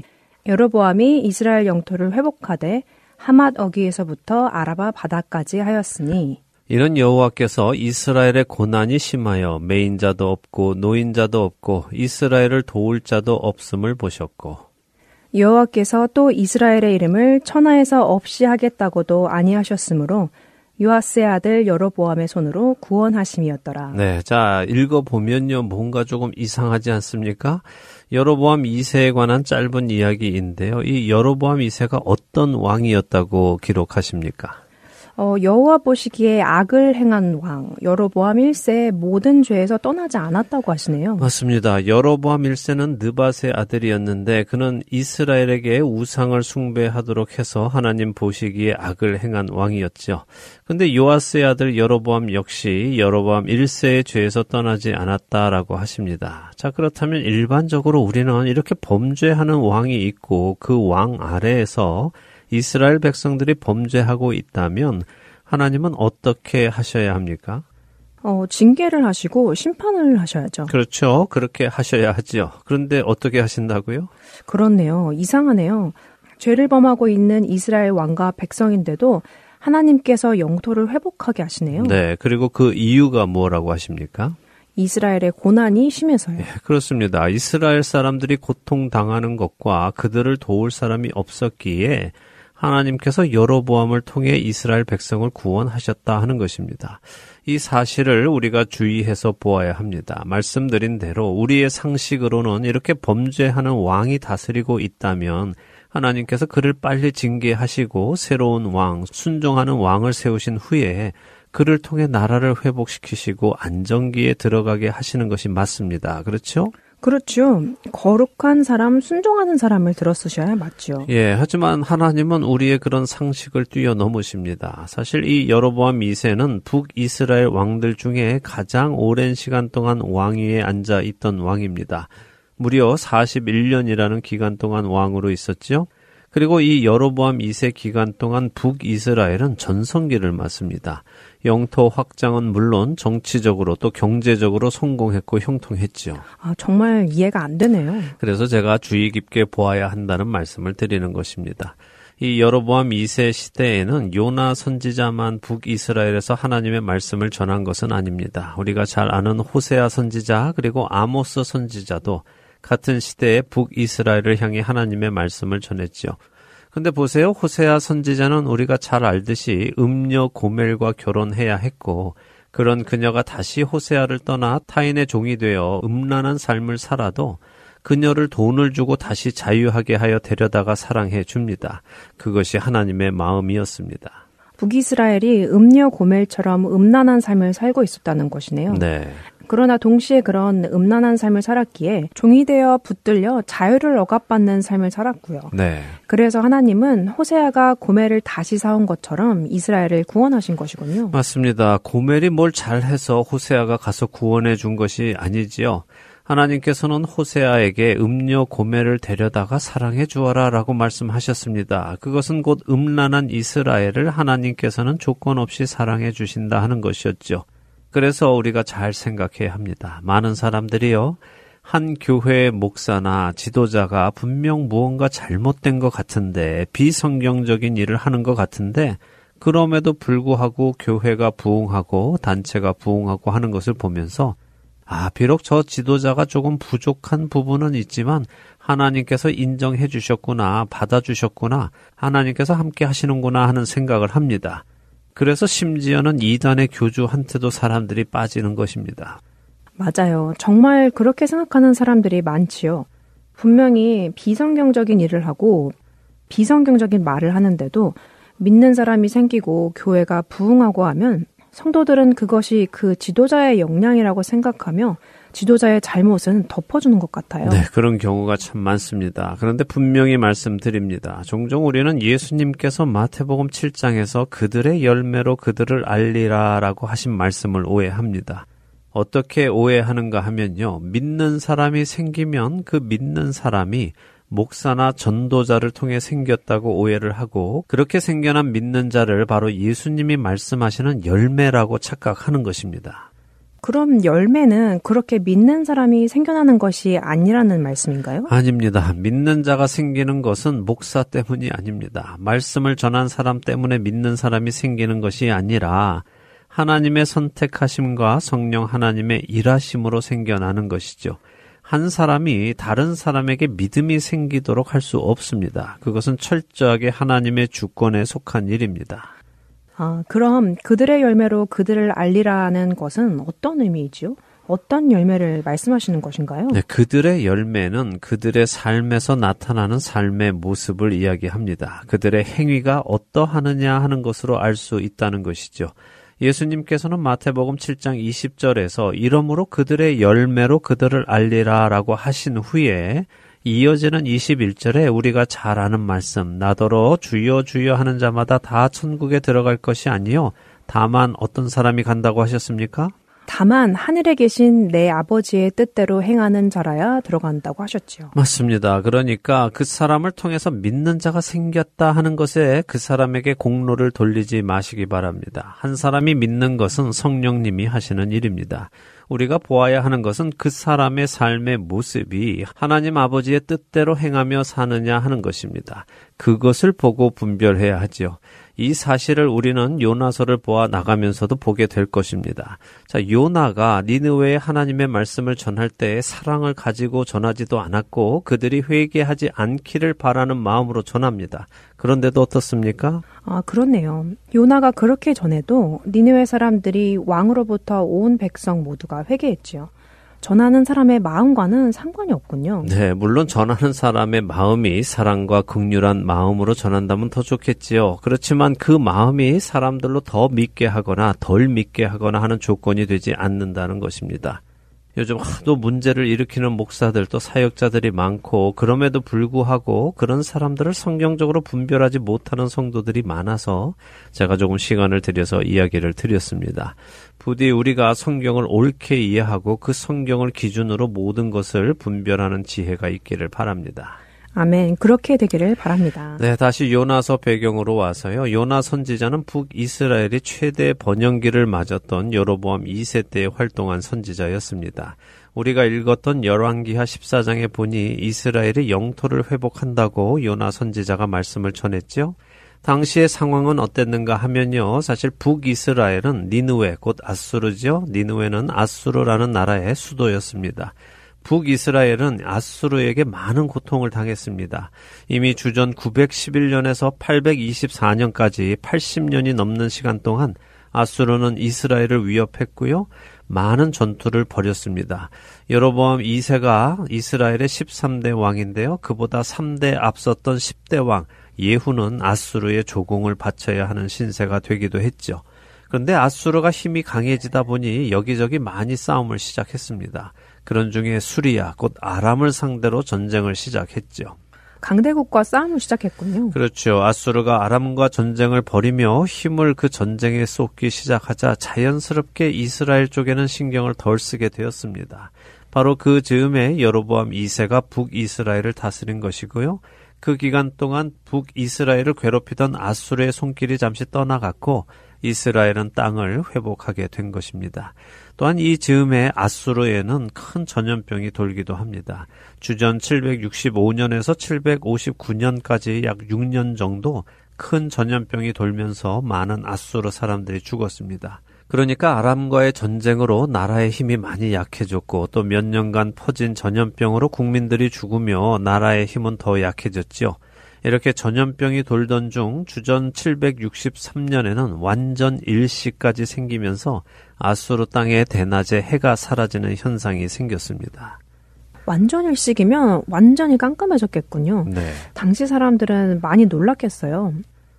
여로보암이 이스라엘 영토를 회복하되 하맛 어기에서부터 아라바 바다까지 하였으니 이런 여호와께서 이스라엘의 고난이 심하여 매인자도 없고 노인자도 없고 이스라엘을 도울 자도 없음을 보셨고 여호와께서 또 이스라엘의 이름을 천하에서 없이 하겠다고도 아니하셨으므로 요아스의 아들 여로보암의 손으로 구원하심이었더라. 네, 자 읽어보면요 뭔가 조금 이상하지 않습니까? 여로보암 이 세에 관한 짧은 이야기인데요. 이 여로보암 이 세가 어떤 왕이었다고 기록하십니까? 어, 여호와 보시기에 악을 행한 왕 여로보암 일 세의 모든 죄에서 떠나지 않았다고 하시네요. 맞습니다. 여로보암 일 세는 느밧의 아들이었는데 그는 이스라엘에게 우상을 숭배하도록 해서 하나님 보시기에 악을 행한 왕이었죠. 근데 요아스의 아들 여로보암 역시 여로보암 일 세의 죄에서 떠나지 않았다라고 하십니다. 자, 그렇다면 일반적으로 우리는 이렇게 범죄하는 왕이 있고 그 왕 아래에서 이스라엘 백성들이 범죄하고 있다면 하나님은 어떻게 하셔야 합니까? 어, 징계를 하시고 심판을 하셔야죠. 그렇죠. 그렇게 하셔야 하죠. 그런데 어떻게 하신다고요? 그렇네요. 이상하네요. 죄를 범하고 있는 이스라엘 왕과 백성인데도 하나님께서 영토를 회복하게 하시네요. 네. 그리고 그 이유가 뭐라고 하십니까? 이스라엘의 고난이 심해서요. 네, 그렇습니다. 이스라엘 사람들이 고통당하는 것과 그들을 도울 사람이 없었기에 하나님께서 여로보암을 통해 이스라엘 백성을 구원하셨다 하는 것입니다. 이 사실을 우리가 주의해서 보아야 합니다. 말씀드린 대로 우리의 상식으로는 이렇게 범죄하는 왕이 다스리고 있다면 하나님께서 그를 빨리 징계하시고 새로운 왕, 순종하는 왕을 세우신 후에 그를 통해 나라를 회복시키시고 안정기에 들어가게 하시는 것이 맞습니다. 그렇죠? 그렇죠. 거룩한 사람, 순종하는 사람을 들어쓰셔야 맞죠. 예, 하지만 하나님은 우리의 그런 상식을 뛰어넘으십니다. 사실 이 여로보암 이 세는 북이스라엘 왕들 중에 가장 오랜 시간 동안 왕위에 앉아 있던 왕입니다. 무려 사십일 년이라는 기간 동안 왕으로 있었죠. 그리고 이 여로보암 이 세 기간 동안 북이스라엘은 전성기를 맞습니다. 영토 확장은 물론 정치적으로 또 경제적으로 성공했고 형통했죠. 아, 정말 이해가 안 되네요. 그래서 제가 주의 깊게 보아야 한다는 말씀을 드리는 것입니다. 이 여로보암 이 세 시대에는 요나 선지자만 북이스라엘에서 하나님의 말씀을 전한 것은 아닙니다. 우리가 잘 아는 호세아 선지자 그리고 아모스 선지자도 같은 시대에 북이스라엘을 향해 하나님의 말씀을 전했죠. 근데 보세요. 호세아 선지자는 우리가 잘 알듯이 음녀 고멜과 결혼해야 했고 그런 그녀가 다시 호세아를 떠나 타인의 종이 되어 음란한 삶을 살아도 그녀를 돈을 주고 다시 자유하게 하여 데려다가 사랑해 줍니다. 그것이 하나님의 마음이었습니다. 북이스라엘이 음녀 고멜처럼 음란한 삶을 살고 있었다는 것이네요. 네. 그러나 동시에 그런 음란한 삶을 살았기에 종이 되어 붙들려 자유를 억압받는 삶을 살았고요. 네. 그래서 하나님은 호세아가 고멜을 다시 사온 것처럼 이스라엘을 구원하신 것이군요. 맞습니다. 고멜이 뭘 잘해서 호세아가 가서 구원해 준 것이 아니지요. 하나님께서는 호세아에게 음녀 고멜을 데려다가 사랑해 주어라 라고 말씀하셨습니다. 그것은 곧 음란한 이스라엘을 하나님께서는 조건 없이 사랑해 주신다 하는 것이었죠. 그래서 우리가 잘 생각해야 합니다. 많은 사람들이요, 한 교회의 목사나 지도자가 분명 무언가 잘못된 것 같은데, 비성경적인 일을 하는 것 같은데, 그럼에도 불구하고 교회가 부흥하고 단체가 부흥하고 하는 것을 보면서 아, 비록 저 지도자가 조금 부족한 부분은 있지만 하나님께서 인정해 주셨구나, 받아주셨구나, 하나님께서 함께 하시는구나 하는 생각을 합니다. 그래서 심지어는 이단의 교주한테도 사람들이 빠지는 것입니다. 맞아요. 정말 그렇게 생각하는 사람들이 많지요. 분명히 비성경적인 일을 하고 비성경적인 말을 하는데도 믿는 사람이 생기고 교회가 부흥하고 하면 성도들은 그것이 그 지도자의 역량이라고 생각하며 지도자의 잘못은 덮어주는 것 같아요. 네, 그런 경우가 참 많습니다. 그런데 분명히 말씀드립니다. 종종 우리는 예수님께서 마태복음 칠 장에서 그들의 열매로 그들을 알리라 라고 하신 말씀을 오해합니다. 어떻게 오해하는가 하면요, 믿는 사람이 생기면 그 믿는 사람이 목사나 전도자를 통해 생겼다고 오해를 하고 그렇게 생겨난 믿는 자를 바로 예수님이 말씀하시는 열매라고 착각하는 것입니다. 그럼 열매는 그렇게 믿는 사람이 생겨나는 것이 아니라는 말씀인가요? 아닙니다. 믿는 자가 생기는 것은 목사 때문이 아닙니다. 말씀을 전한 사람 때문에 믿는 사람이 생기는 것이 아니라 하나님의 선택하심과 성령 하나님의 일하심으로 생겨나는 것이죠. 한 사람이 다른 사람에게 믿음이 생기도록 할 수 없습니다. 그것은 철저하게 하나님의 주권에 속한 일입니다. 아, 그럼 그들의 열매로 그들을 알리라는 것은 어떤 의미이지요? 어떤 열매를 말씀하시는 것인가요? 네, 그들의 열매는 그들의 삶에서 나타나는 삶의 모습을 이야기합니다. 그들의 행위가 어떠하느냐 하는 것으로 알 수 있다는 것이죠. 예수님께서는 마태복음 칠 장 이십 절에서 이러므로 그들의 열매로 그들을 알리라 라고 하신 후에 이어지는 이십일 절에 우리가 잘 아는 말씀, 나더러 주여 주여 하는 자마다 다 천국에 들어갈 것이 아니요 다만 어떤 사람이 간다고 하셨습니까? 다만 하늘에 계신 내 아버지의 뜻대로 행하는 자라야 들어간다고 하셨지요. 맞습니다. 그러니까 그 사람을 통해서 믿는 자가 생겼다 하는 것에 그 사람에게 공로를 돌리지 마시기 바랍니다. 한 사람이 믿는 것은 성령님이 하시는 일입니다. 우리가 보아야 하는 것은 그 사람의 삶의 모습이 하나님 아버지의 뜻대로 행하며 사느냐 하는 것입니다. 그것을 보고 분별해야 하죠. 이 사실을 우리는 요나서를 보아 나가면서도 보게 될 것입니다. 자, 요나가 니느웨에 하나님의 말씀을 전할 때 사랑을 가지고 전하지도 않았고 그들이 회개하지 않기를 바라는 마음으로 전합니다. 그런데도 어떻습니까? 아, 그렇네요. 요나가 그렇게 전해도 니느웨 사람들이 왕으로부터 온 백성 모두가 회개했지요. 전하는 사람의 마음과는 상관이 없군요. 네, 물론 전하는 사람의 마음이 사랑과 긍휼한 마음으로 전한다면 더 좋겠지요. 그렇지만 그 마음이 사람들로 더 믿게 하거나 덜 믿게 하거나 하는 조건이 되지 않는다는 것입니다. 요즘 하도 문제를 일으키는 목사들 또 사역자들이 많고 그럼에도 불구하고 그런 사람들을 성경적으로 분별하지 못하는 성도들이 많아서 제가 조금 시간을 들여서 이야기를 드렸습니다. 부디 우리가 성경을 옳게 이해하고 그 성경을 기준으로 모든 것을 분별하는 지혜가 있기를 바랍니다. 아멘. 그렇게 되기를 바랍니다. 네, 다시 요나서 배경으로 와서요. 요나 선지자는 북이스라엘이 최대 번영기를 맞았던 여로보암 이 세 때에 활동한 선지자였습니다. 우리가 읽었던 열왕기하 십사 장에 보니 이스라엘이 영토를 회복한다고 요나 선지자가 말씀을 전했죠. 당시의 상황은 어땠는가 하면요. 사실 북이스라엘은 니느웨, 곧 아수르죠. 니느웨는 아수르라는 나라의 수도였습니다. 북이스라엘은 아수르에게 많은 고통을 당했습니다. 이미 주전 구백십일 년에서 팔백이십사 년까지 팔십 년이 넘는 시간 동안 아수르는 이스라엘을 위협했고요. 많은 전투를 벌였습니다. 여로보암 이 세가 이스라엘의 십삼 대 왕인데요. 그보다 삼 대 앞섰던 십 대 왕 예후는 아수르의 조공을 바쳐야 하는 신세가 되기도 했죠. 그런데 아수르가 힘이 강해지다 보니 여기저기 많이 싸움을 시작했습니다. 그런 중에 수리아, 곧 아람을 상대로 전쟁을 시작했죠. 강대국과 싸움을 시작했군요. 그렇죠. 아수르가 아람과 전쟁을 벌이며 힘을 그 전쟁에 쏟기 시작하자 자연스럽게 이스라엘 쪽에는 신경을 덜 쓰게 되었습니다. 바로 그 즈음에 여로보암 이 세가 북이스라엘을 다스린 것이고요. 그 기간 동안 북이스라엘을 괴롭히던 아수르의 손길이 잠시 떠나갔고 이스라엘은 땅을 회복하게 된 것입니다. 또한 이 즈음에 아수르에는 큰 전염병이 돌기도 합니다. 주전 칠백육십오 년에서 칠백오십구 년까지 약 육 년 정도 큰 전염병이 돌면서 많은 아수르 사람들이 죽었습니다. 그러니까 아람과의 전쟁으로 나라의 힘이 많이 약해졌고 또 몇 년간 퍼진 전염병으로 국민들이 죽으며 나라의 힘은 더 약해졌죠. 이렇게 전염병이 돌던 중 주전 칠백육십삼 년에는 완전 일시까지 생기면서 아수르 땅의 대낮에 해가 사라지는 현상이 생겼습니다. 완전 일식이면 완전히 깜깜해졌겠군요. 네. 당시 사람들은 많이 놀랐겠어요.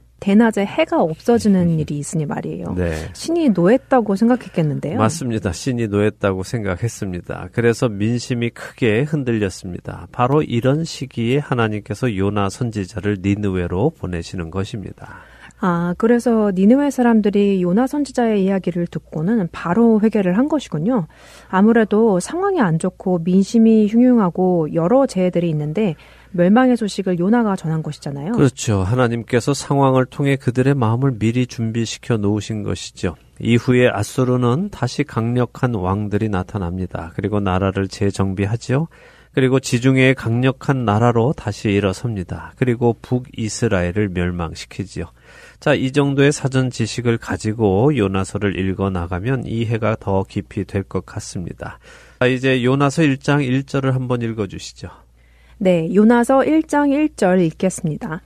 대낮에 해가 없어지는 일이 있으니 말이에요. 네. 신이 노했다고 생각했겠는데요. 맞습니다. 신이 노했다고 생각했습니다. 그래서 민심이 크게 흔들렸습니다. 바로 이런 시기에 하나님께서 요나 선지자를 니느웨로 보내시는 것입니다. 아, 그래서 니느웨 사람들이 요나 선지자의 이야기를 듣고는 바로 회개를 한 것이군요. 아무래도 상황이 안 좋고 민심이 흉흉하고 여러 재해들이 있는데 멸망의 소식을 요나가 전한 것이잖아요. 그렇죠. 하나님께서 상황을 통해 그들의 마음을 미리 준비시켜 놓으신 것이죠. 이후에 아수르는 다시 강력한 왕들이 나타납니다. 그리고 나라를 재정비하죠. 그리고 지중해의 강력한 나라로 다시 일어섭니다. 그리고 북이스라엘을 멸망시키지요. 자, 이 정도의 사전 지식을 가지고 요나서를 읽어 나가면 이해가 더 깊이 될 것 같습니다. 자, 이제 요나서 일 장 일 절을 한번 읽어 주시죠. 네, 요나서 일 장 일 절 읽겠습니다.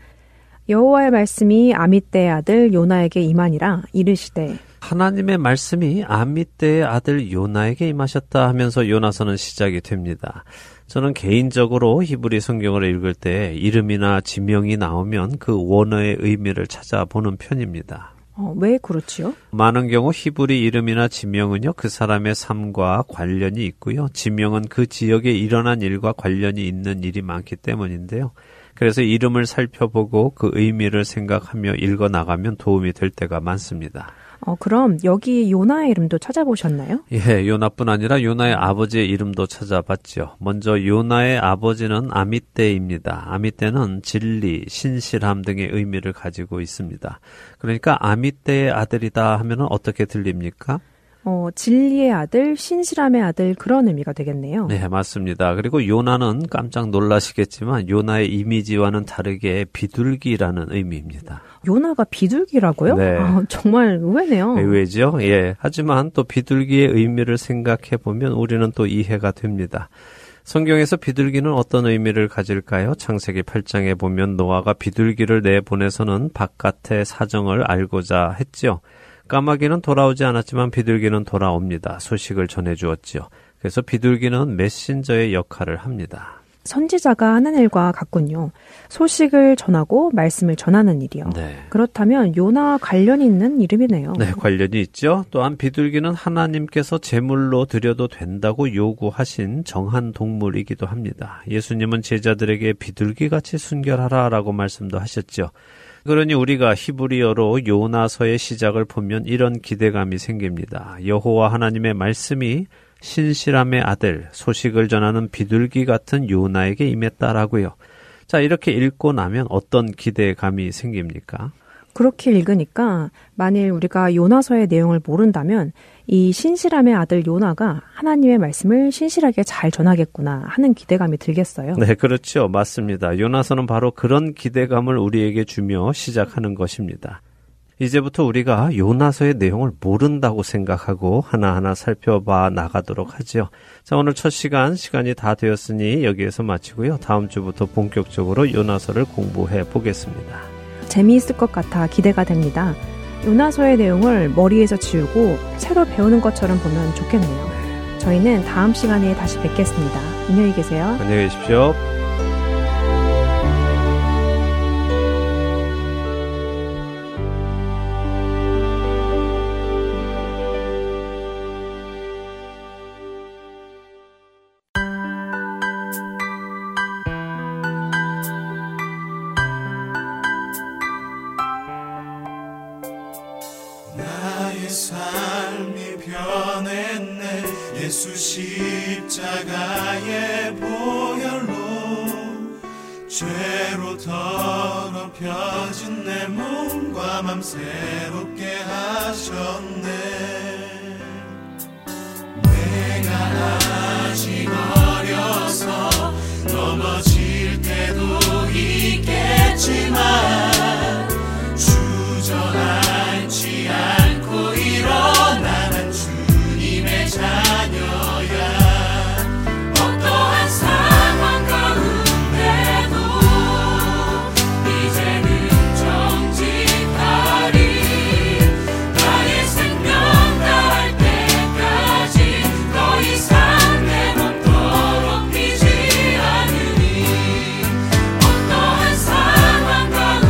여호와의 말씀이 아미떼의 아들 요나에게 임하니라 이르시되. 하나님의 말씀이 아미떼의 아들 요나에게 임하셨다 하면서 요나서는 시작이 됩니다. 저는 개인적으로 히브리 성경을 읽을 때 이름이나 지명이 나오면 그 원어의 의미를 찾아보는 편입니다. 어, 왜 그렇지요? 많은 경우 히브리 이름이나 지명은요, 그 사람의 삶과 관련이 있고요. 지명은 그 지역에 일어난 일과 관련이 있는 일이 많기 때문인데요. 그래서 이름을 살펴보고 그 의미를 생각하며 읽어 나가면 도움이 될 때가 많습니다. 어, 그럼 여기 요나의 이름도 찾아보셨나요? 예, 요나뿐 아니라 요나의 아버지의 이름도 찾아봤죠. 먼저 요나의 아버지는 아미떼입니다. 아미떼는 진리, 신실함 등의 의미를 가지고 있습니다. 그러니까 아미떼의 아들이다 하면 어떻게 들립니까? 어, 진리의 아들, 신실함의 아들 그런 의미가 되겠네요. 네, 맞습니다. 그리고 요나는 깜짝 놀라시겠지만 요나의 이미지와는 다르게 비둘기라는 의미입니다. 요나가 비둘기라고요? 네. 아, 정말 의외네요. 의외죠. 예. 하지만 또 비둘기의 의미를 생각해 보면 우리는 또 이해가 됩니다. 성경에서 비둘기는 어떤 의미를 가질까요? 창세기 팔 장에 보면 노아가 비둘기를 내보내서는 바깥의 사정을 알고자 했죠. 까마귀는 돌아오지 않았지만 비둘기는 돌아옵니다. 소식을 전해주었지요. 그래서 비둘기는 메신저의 역할을 합니다. 선지자가 하는 일과 같군요. 소식을 전하고 말씀을 전하는 일이요. 네. 그렇다면 요나와 관련이 있는 이름이네요. 네, 관련이 있죠. 또한 비둘기는 하나님께서 제물로 드려도 된다고 요구하신 정한 동물이기도 합니다. 예수님은 제자들에게 비둘기같이 순결하라라고 말씀도 하셨죠. 그러니 우리가 히브리어로 요나서의 시작을 보면 이런 기대감이 생깁니다. 여호와 하나님의 말씀이 신실함의 아들, 소식을 전하는 비둘기 같은 요나에게 임했다라고요. 자, 이렇게 읽고 나면 어떤 기대감이 생깁니까? 그렇게 읽으니까 만일 우리가 요나서의 내용을 모른다면 이 신실함의 아들 요나가 하나님의 말씀을 신실하게 잘 전하겠구나 하는 기대감이 들겠어요. 네, 그렇죠. 맞습니다. 요나서는 바로 그런 기대감을 우리에게 주며 시작하는 것입니다. 이제부터 우리가 요나서의 내용을 모른다고 생각하고 하나하나 살펴봐 나가도록 하죠. 자, 오늘 첫 시간, 시간이 다 되었으니 여기에서 마치고요. 다음 주부터 본격적으로 요나서를 공부해 보겠습니다. 재미있을 것 같아 기대가 됩니다. 요나서의 내용을 머리에서 지우고 새로 배우는 것처럼 보면 좋겠네요. 저희는 다음 시간에 다시 뵙겠습니다. 안녕히 계세요. 안녕히 계십시오. 예수 십자가의 보혈로 죄로 더럽혀진 내 몸과 맘 새롭게 하셨네. 내가 아직 어려서 넘어질 때도 있겠지만 주저앉지 않고 일어나는 주님의 자녀야. 어떠한 상황 가운데도 이제는 정직하리. 나의 생명 다할 때까지 더 이상 내 몸 더럽히지 않으니. 어떠한 상황 가운데도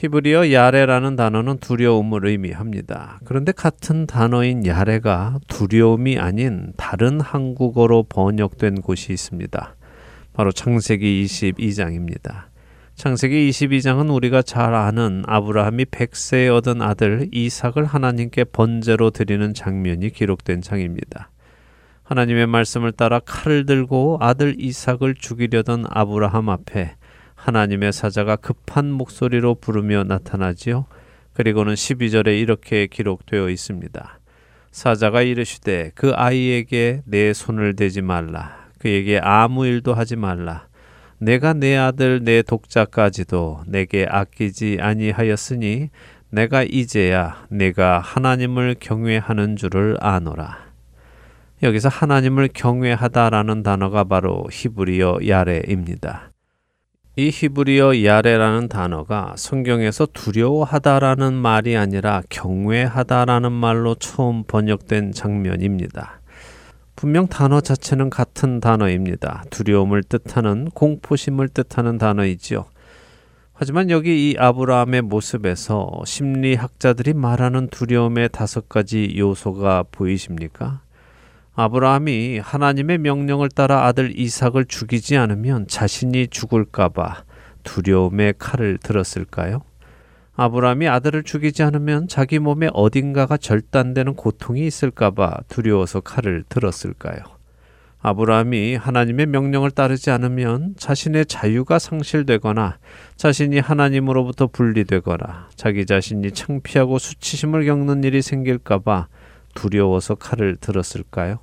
히브리어 야레라는 단어는 두려움을 의미합니다. 그런데 같은 단어인 야레가 두려움이 아닌 다른 한국어로 번역된 곳이 있습니다. 바로 창세기 이십이 장입니다. 창세기 이십이 장은 우리가 잘 아는 아브라함이 백세에 얻은 아들 이삭을 하나님께 번제로 드리는 장면이 기록된 장입니다. 하나님의 말씀을 따라 칼을 들고 아들 이삭을 죽이려던 아브라함 앞에 하나님의 사자가 급한 목소리로 부르며 나타나지요. 그리고는 십이 절에 이렇게 기록되어 있습니다. 사자가 이르시되 그 아이에게 내 손을 대지 말라. 그에게 아무 일도 하지 말라. 내가 내 아들 내 독자까지도 내게 아끼지 아니하였으니 내가 이제야 내가 하나님을 경외하는 줄을 아노라. 여기서 하나님을 경외하다라는 단어가 바로 히브리어 야레입니다. 이 히브리어 야레라는 단어가 성경에서 두려워하다라는 말이 아니라 경외하다라는 말로 처음 번역된 장면입니다. 분명 단어 자체는 같은 단어입니다. 두려움을 뜻하는, 공포심을 뜻하는 단어이지요. 하지만 여기 이 아브라함의 모습에서 심리학자들이 말하는 두려움의 다섯 가지 요소가 보이십니까? 아브라함이 하나님의 명령을 따라 아들 이삭을 죽이지 않으면 자신이 죽을까봐 두려움의 칼을 들었을까요? 아브라함이 아들을 죽이지 않으면 자기 몸에 어딘가가 절단되는 고통이 있을까봐 두려워서 칼을 들었을까요? 아브라함이 하나님의 명령을 따르지 않으면 자신의 자유가 상실되거나 자신이 하나님으로부터 분리되거나 자기 자신이 창피하고 수치심을 겪는 일이 생길까봐 두려워서 칼을 들었을까요?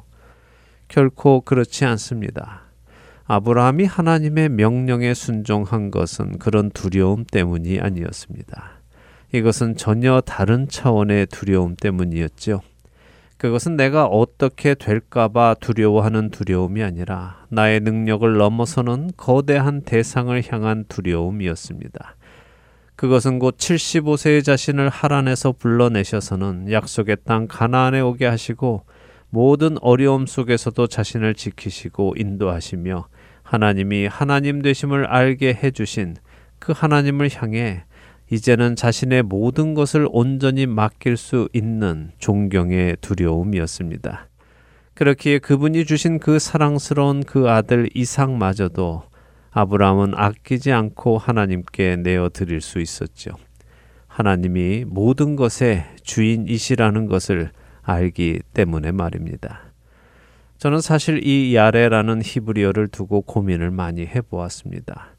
결코 그렇지 않습니다. 아브라함이 하나님의 명령에 순종한 것은 그런 두려움 때문이 아니었습니다. 이것은 전혀 다른 차원의 두려움 때문이었죠. 그것은 내가 어떻게 될까봐 두려워하는 두려움이 아니라 나의 능력을 넘어서는 거대한 대상을 향한 두려움이었습니다. 그것은 곧 칠십오 세의 자신을 하란에서 불러내셔서는 약속의 땅 가나안에 오게 하시고 모든 어려움 속에서도 자신을 지키시고 인도하시며 하나님이 하나님 되심을 알게 해주신 그 하나님을 향해 이제는 자신의 모든 것을 온전히 맡길 수 있는 존경의 두려움이었습니다. 그렇기에 그분이 주신 그 사랑스러운 그 아들 이삭마저도 아브라함은 아끼지 않고 하나님께 내어드릴 수 있었죠. 하나님이 모든 것의 주인이시라는 것을 알기 때문에 말입니다. 저는 사실 이 야레라는 히브리어를 두고 고민을 많이 해보았습니다.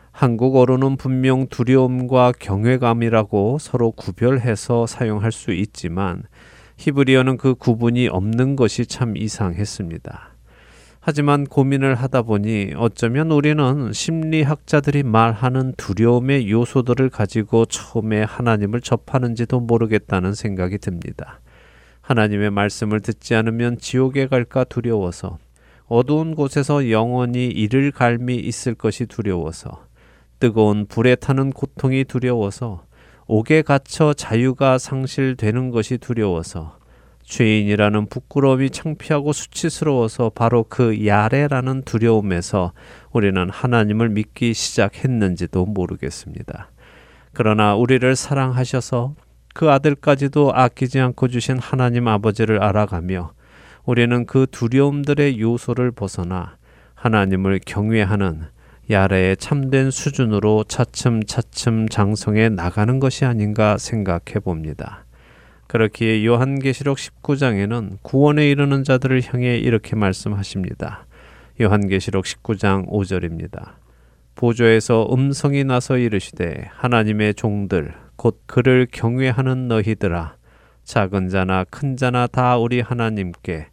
한국어로는 분명 두려움과 경외감이라고 서로 구별해서 사용할 수 있지만 히브리어는 그 구분이 없는 것이 참 이상했습니다. 하지만 고민을 하다 보니 어쩌면 우리는 심리학자들이 말하는 두려움의 요소들을 가지고 처음에 하나님을 접하는지도 모르겠다는 생각이 듭니다. 하나님의 말씀을 듣지 않으면 지옥에 갈까 두려워서, 어두운 곳에서 영원히 이를 갈미 있을 것이 두려워서, 뜨거운 불에 타는 고통이 두려워서, 옥에 갇혀 자유가 상실되는 것이 두려워서, 죄인이라는 부끄러움이 창피하고 수치스러워서 바로 그 야레라는 두려움에서 우리는 하나님을 믿기 시작했는지도 모르겠습니다. 그러나 우리를 사랑하셔서 그 아들까지도 아끼지 않고 주신 하나님 아버지를 알아가며 우리는 그 두려움들의 요소를 벗어나 하나님을 경외하는 야레의 참된 수준으로 차츰차츰 장성해 나가는 것이 아닌가 생각해 봅니다. 그렇기에 요한계시록 십구 장에는 구원에 이르는 자들을 향해 이렇게 말씀하십니다. 요한계시록 십구 장 오 절입니다. 보좌에서 음성이 나서 이르시되 하나님의 종들 곧 그를 경외하는 너희들아 작은 자나 큰 자나 다 우리 하나님께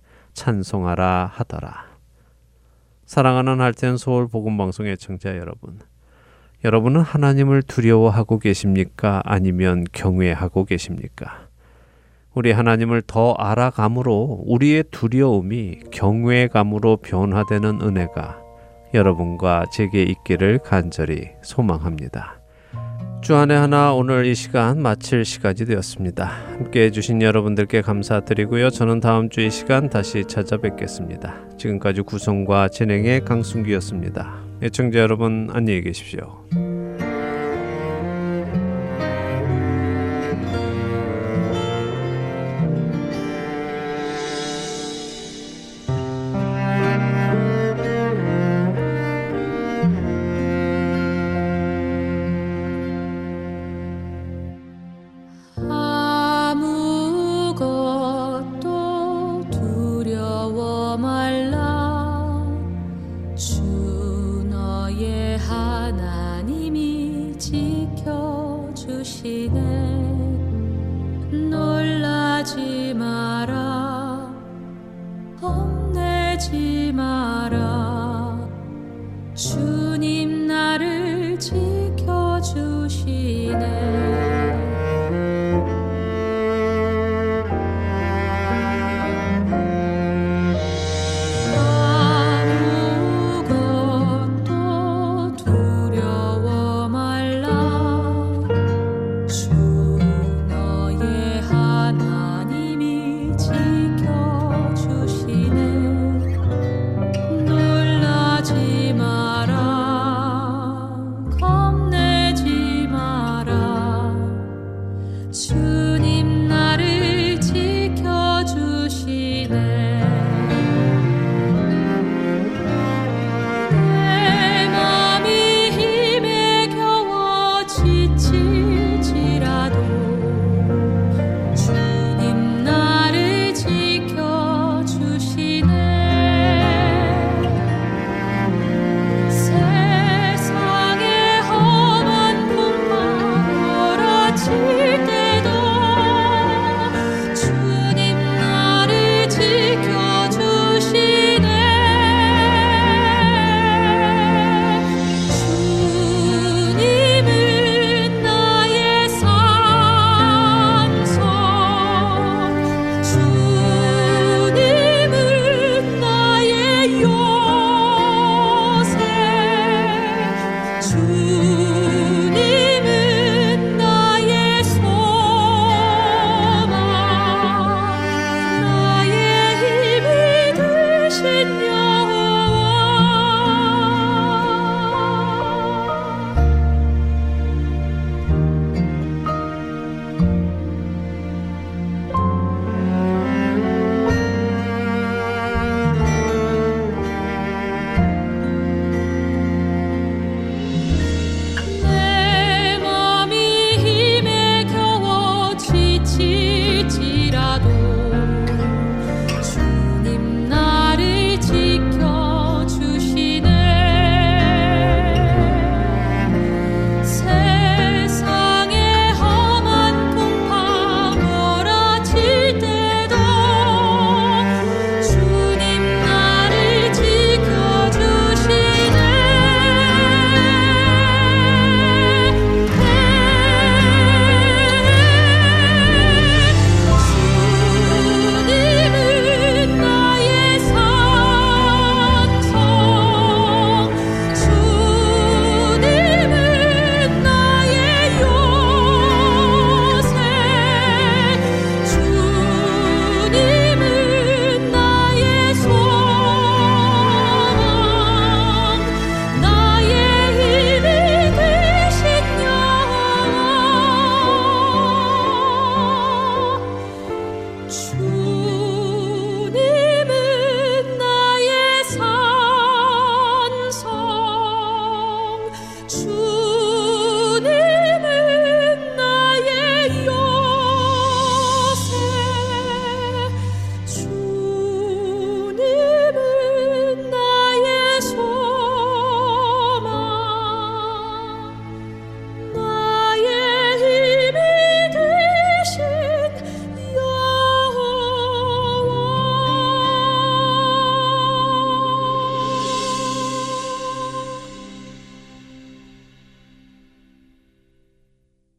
찬송하라 하더라. 사랑하는 할텐 서울 복음방송 애청자 여러분, 여러분은 하나님을 두려워하고 계십니까? 아니면 경외하고 계십니까? 우리 하나님을 더 알아감으로 우리의 두려움이 경외감으로 변화되는 은혜가 여러분과 제게 있기를 간절히 소망합니다. 주안의 하나 오늘 이 시간 마칠 시간이 되었습니다. 함께해 주신 여러분들께 감사드리고요. 저는 다음 주 이 시간 다시 찾아뵙겠습니다. 지금까지 구성과 진행의 강순기였습니다. 애청자 여러분 안녕히 계십시오. 지